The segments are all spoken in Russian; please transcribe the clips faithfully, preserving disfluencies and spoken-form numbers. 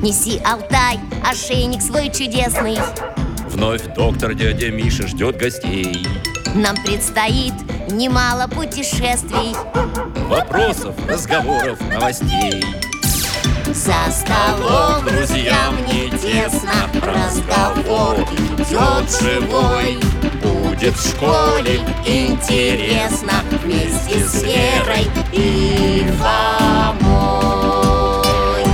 Неси, Алтай, ошейник свой чудесный. Вновь доктор дядя Миша ждет гостей. Нам предстоит немало путешествий, Вопросов, разговоров, новостей. за столом друзьям не тесно, разговор идет живой. Будет в школе Интересно вместе с Верой и Фомой.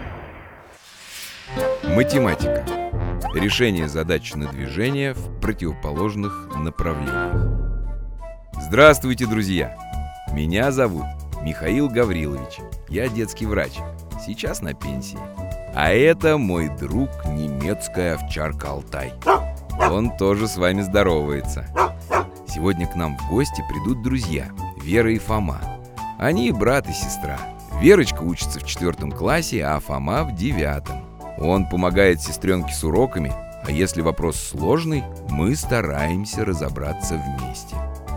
Математика. Решение задач на движение в противоположных направлениях. Здравствуйте, друзья! Меня зовут Михаил Гаврилович. Я детский врач, сейчас на пенсии. А это мой друг, немецкая овчарка Алтай. Он тоже с вами здоровается. Сегодня к нам в гости придут друзья Вера и Фома. Они брат и сестра. Верочка учится в четвертом классе, а Фома в девятом. Он помогает сестренке с уроками, а если вопрос сложный, мы стараемся разобраться вместе.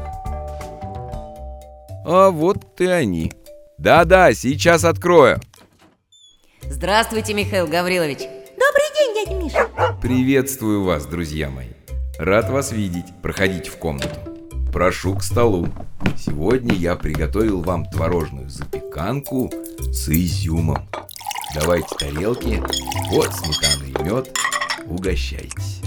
А вот и они. Да-да, сейчас открою. Здравствуйте, Михаил Гаврилович. Добрый день, дядя Миша. Приветствую вас, друзья мои. Рад вас видеть. Проходите в комнату. Прошу к столу. Сегодня я приготовил вам творожную запеканку с изюмом. Давайте тарелки. Вот сметана и мед. Угощайтесь.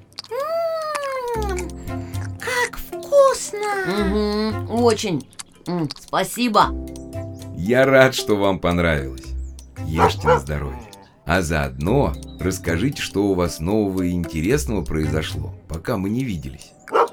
М-м, как вкусно! Угу, очень. М, Спасибо. Я рад, что вам понравилось. Ешьте на здоровье. А заодно расскажите, что у вас нового и интересного произошло, пока мы не виделись.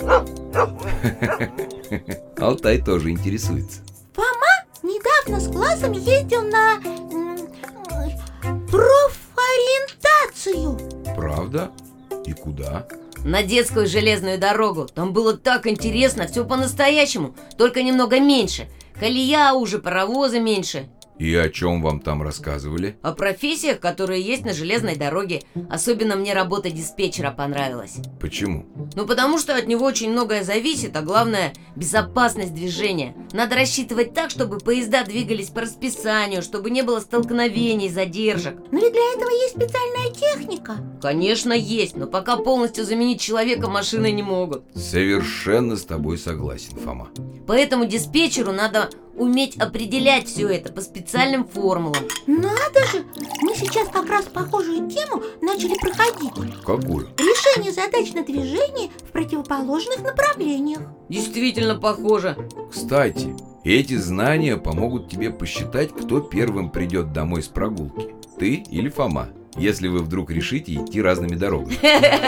Алтай тоже интересуется. Фома недавно с классом ездил на м, ой, профориентацию. Правда? И куда? На детскую железную дорогу. Там было так интересно, все по-настоящему, только немного меньше. Колея уже, паровозы меньше. И о чем вам там рассказывали? О профессиях, которые есть на железной дороге. Особенно мне работа диспетчера понравилась. Почему? Ну, потому что от него очень многое зависит, а главное – безопасность движения. Надо рассчитывать так, чтобы поезда двигались по расписанию, чтобы не было столкновений, задержек. Но ведь для этого есть специальная техника. Конечно, есть, но пока полностью заменить человека машины не могут. Совершенно с тобой согласен, Фома. Поэтому диспетчеру надо уметь определять все это по специальным формулам. Надо же! Мы сейчас как раз похожую тему начали проходить. Какую? Решение задач на движение в противоположных направлениях. Действительно похоже. Кстати, эти знания помогут тебе посчитать, кто первым придет домой с прогулки. Ты или Фома, если вы вдруг решите идти разными дорогами.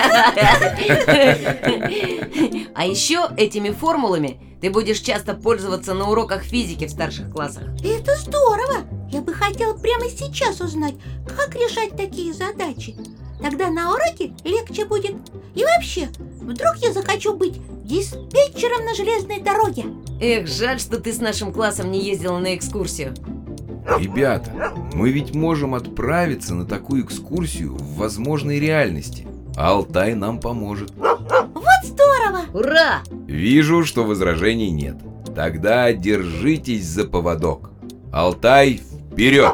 А еще этими формулами ты будешь часто пользоваться на уроках физики в старших классах. Это здорово! Я бы хотела прямо сейчас узнать, как решать такие задачи. Тогда на уроке легче будет. И вообще, вдруг я захочу быть диспетчером на железной дороге. Эх, жаль, что ты с нашим классом не ездила на экскурсию. Ребята, мы ведь можем отправиться на такую экскурсию в возможной реальности. А Алтай нам поможет. Вот здорово! Ура! Вижу, что возражений нет. Тогда держитесь за поводок. Алтай, вперед!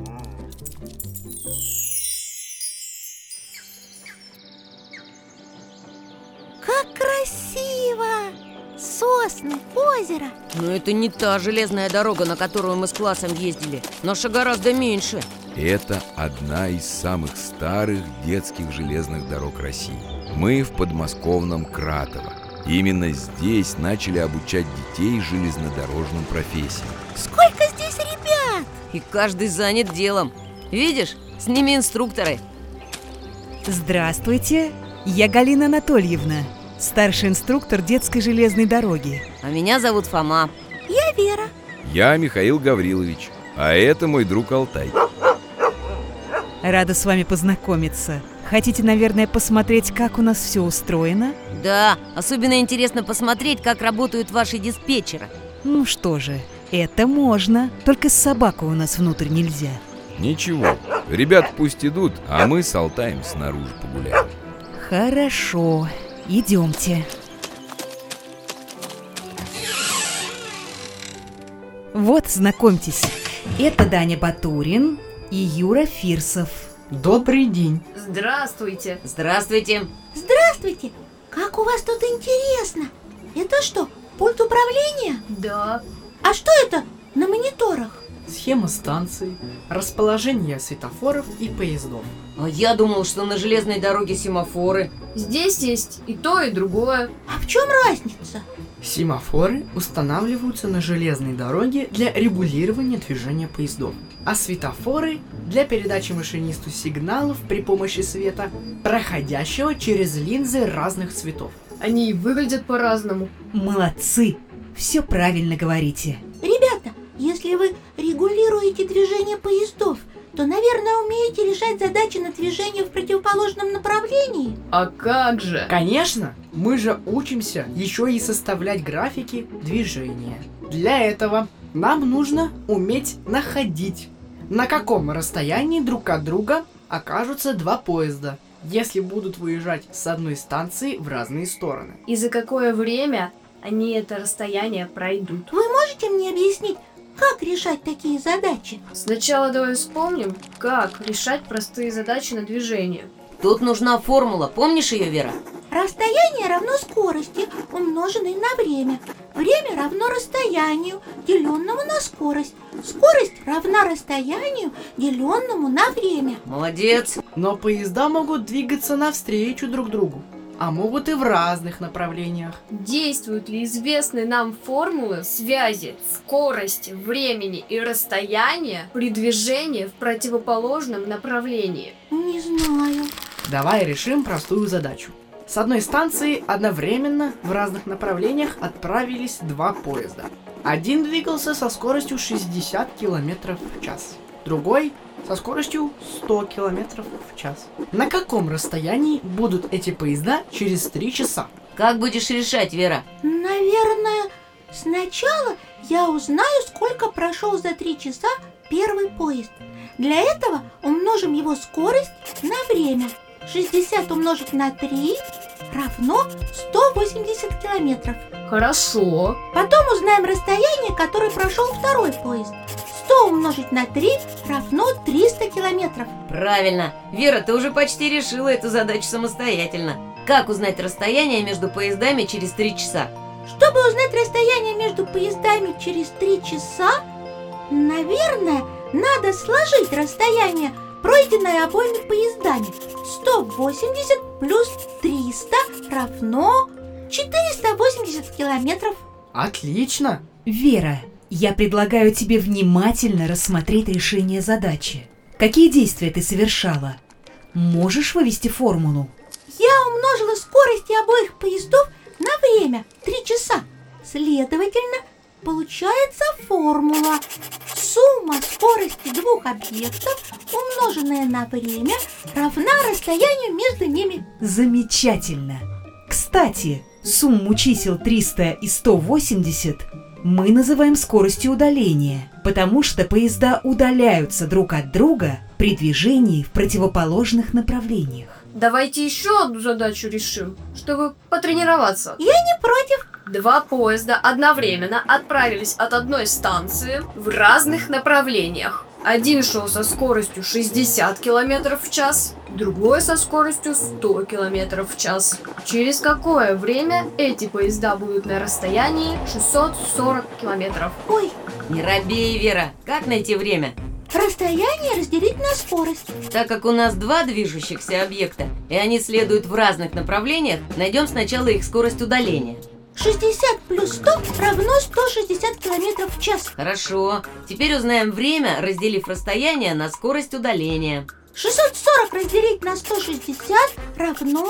Как красиво! Сосны, озеро. Но это не та железная дорога, на которую мы с классом ездили. Наша гораздо меньше. Это одна из самых старых детских железных дорог России. Мы в подмосковном Кратово. Именно здесь начали обучать детей железнодорожным профессиям. Сколько здесь ребят! И каждый занят делом. Видишь, с ними инструкторы. Здравствуйте, я Галина Анатольевна, старший инструктор детской железной дороги. А меня зовут Фома. Я Вера. Я Михаил Гаврилович, а это мой друг Алтай. Рада с вами познакомиться. Хотите, наверное, посмотреть, как у нас все устроено? Да, особенно интересно посмотреть, как работают ваши диспетчеры. Ну что же, это можно, только с собакой у нас внутрь нельзя. Ничего, ребят пусть идут, а мы с Алтаем снаружи погуляем. Хорошо, идемте. Вот, знакомьтесь, это Даня Батурин и Юра Фирсов. Добрый день. Здравствуйте. Здравствуйте. Здравствуйте! Как у вас тут интересно! Это что, пульт управления? Да. А что это на мониторах? Схема станции, расположение светофоров и поездов. А я думал, что на железной дороге семафоры. Здесь есть и то, и другое. А в чем разница? Семафоры устанавливаются на железной дороге для регулирования движения поездов, а светофоры для передачи машинисту сигналов при помощи света, проходящего через линзы разных цветов. Они и выглядят по-разному. Молодцы! Все правильно говорите. Ребята, если вы регулируете движение поездов, то, наверное, умеете решать задачи на движение в противоположном направлении. А как же? Конечно, мы же учимся еще и составлять графики движения. Для этого нам нужно уметь находить, на каком расстоянии друг от друга окажутся два поезда, если будут выезжать с одной станции в разные стороны. И за какое время они это расстояние пройдут? Вы можете мне объяснить, как решать такие задачи? Сначала давай вспомним, как решать простые задачи на движение. Тут нужна формула. Помнишь ее, Вера? Расстояние равно скорости, умноженной на время. Время равно расстоянию, деленному на скорость. Скорость равна расстоянию, деленному на время. Молодец. Но поезда могут двигаться навстречу друг другу, а могут и в разных направлениях. Действуют ли известные нам формулы связи скорости, времени и расстояния при движении в противоположном направлении? Не знаю. Давай решим простую задачу. С одной станции одновременно в разных направлениях отправились два поезда. Один двигался со скоростью шестьдесят километров в час, другой со скоростью сто километров в час. На каком расстоянии будут эти поезда через три часа? Как будешь решать, Вера? Наверное, сначала я узнаю, сколько прошел за три часа первый поезд. Для этого умножим его скорость на время. шестьдесят умножить на три равно сто восемьдесят километров. Хорошо. Потом узнаем расстояние, которое прошел второй поезд. сто умножить на три равно триста километров. Правильно. Вера, ты уже почти решила эту задачу самостоятельно. Как узнать расстояние между поездами через три часа? Чтобы узнать расстояние между поездами через три часа, наверное, надо сложить расстояние, пройденное обоими поездами. сто восемьдесят плюс триста равно четыреста восемьдесят километров. Отлично! Вера, я предлагаю тебе внимательно рассмотреть решение задачи. Какие действия ты совершала? Можешь вывести формулу? Я умножила скорости обоих поездов на время три часа. Следовательно, получается формула. Сумма скорости двух объектов, умноженная на время, равна расстоянию между ними. Замечательно! Кстати, сумму чисел триста и сто восемьдесят мы называем скоростью удаления, потому что поезда удаляются друг от друга при движении в противоположных направлениях. Давайте еще одну задачу решим, чтобы потренироваться. Я не против. Два поезда одновременно отправились от одной станции в разных направлениях. Один шел со скоростью шестьдесят километров в час, другой со скоростью сто километров в час. Через какое время эти поезда будут на расстоянии шестьсот сорок километров? Ой, Не робей, Вера. Как найти время? расстояние разделить на скорость. Так как у нас два движущихся объекта, и они следуют в разных направлениях, найдем сначала их скорость удаления. шестьдесят плюс сто равно сто шестьдесят километров в час. Хорошо. Теперь узнаем время, разделив расстояние на скорость удаления. шестьсот сорок разделить на сто шестьдесят равно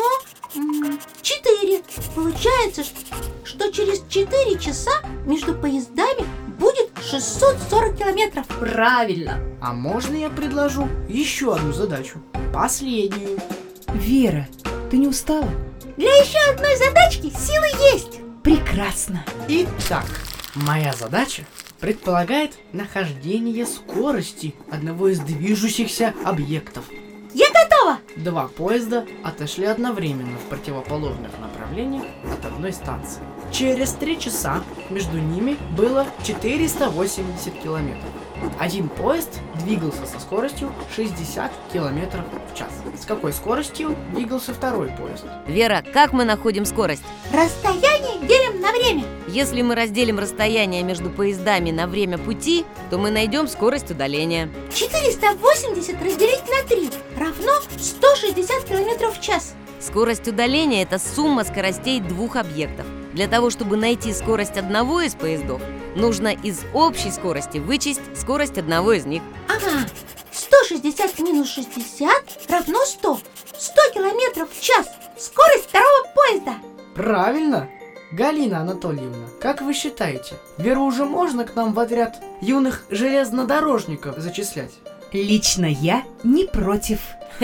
м, четыре. Получается, ш- что через четыре часа между поездами будет шестьсот сорок километров. Правильно. А можно я предложу еще одну задачу? Последнюю. Вера, ты не устала? Для еще одной задачки силы есть. Прекрасно! Итак, моя задача предполагает нахождение скорости одного из движущихся объектов. Я готова. Два поезда отошли одновременно в противоположных направлениях от одной станции. Через три часа между ними было четыреста восемьдесят километров. Один поезд двигался со скоростью шестьдесят километров в час. С какой скоростью двигался второй поезд? Вера, как мы находим скорость? Расстояние делим на время. Если мы разделим расстояние между поездами на время пути, то мы найдем скорость удаления. четыреста восемьдесят разделить на три равно сто шестьдесят километров в час. Скорость удаления – это сумма скоростей двух объектов. Для того, чтобы найти скорость одного из поездов, нужно из общей скорости вычесть скорость одного из них. Ага, сто шестьдесят минус шестьдесят равно сто. сто километров в час. Скорость второго поезда. Правильно! Галина Анатольевна, как вы считаете, Веру уже можно к нам в отряд юных железнодорожников зачислять? Лично я не против.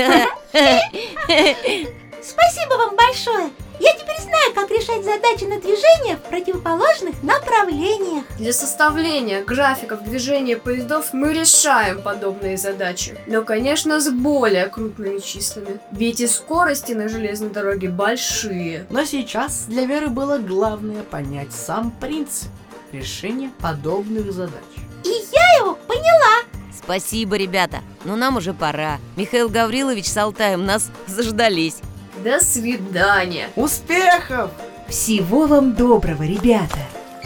Спасибо вам большое. Я теперь знаю, как решать задачи на движение в противоположных направлениях. Для составления графиков движения поездов мы решаем подобные задачи. Но, конечно, с более крупными числами. Ведь и скорости на железной дороге большие. Но сейчас для Веры было главное понять сам принцип решения подобных задач. И я его поняла. Спасибо, ребята, но нам уже пора. Михаил Гаврилович с Алтаем нас заждались. До свидания! Успехов! Всего вам доброго, ребята!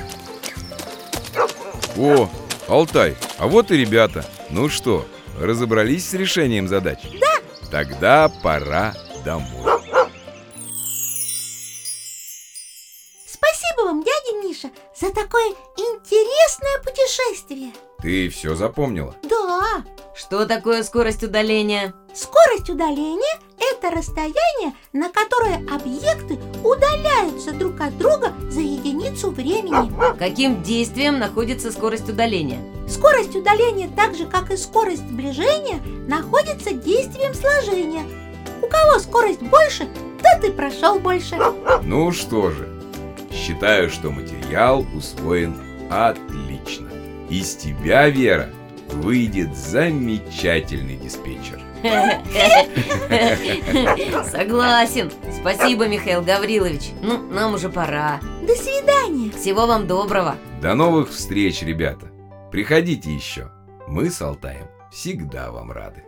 О, Алтай, а вот и ребята. Ну что, разобрались с решением задач? Да. Тогда пора домой. Спасибо вам, дядя Миша, за такое интересное путешествие. Ты все запомнила? Да. Что такое скорость удаления? Скорость удаления – это расстояние, на которое объекты удаляются друг от друга за единицу времени. Каким действием находится скорость удаления? Скорость удаления, так же как и скорость сближения, находится действием сложения. У кого скорость больше, тот и прошел больше. Ну что же, считаю, что материал усвоен отлично. Из тебя, Вера, выйдет замечательный диспетчер. Согласен. Спасибо, Михаил Гаврилович. Ну, нам уже пора. До свидания. Всего вам доброго. До новых встреч, ребята. Приходите еще. Мы с Алтаем всегда вам рады.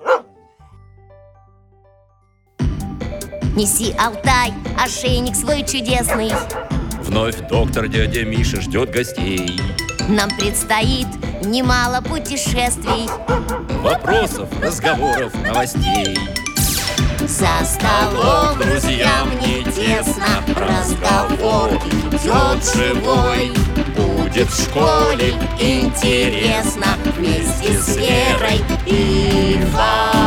Неси, Алтай, ошейник свой чудесный. Вновь доктор дядя Миша ждет гостей. Нам предстоит немало путешествий. Вопросов, разговоров, новостей. За столом друзьям не тесно, разговор идет живой. Будет в школе Интересно вместе с Верой и Варей.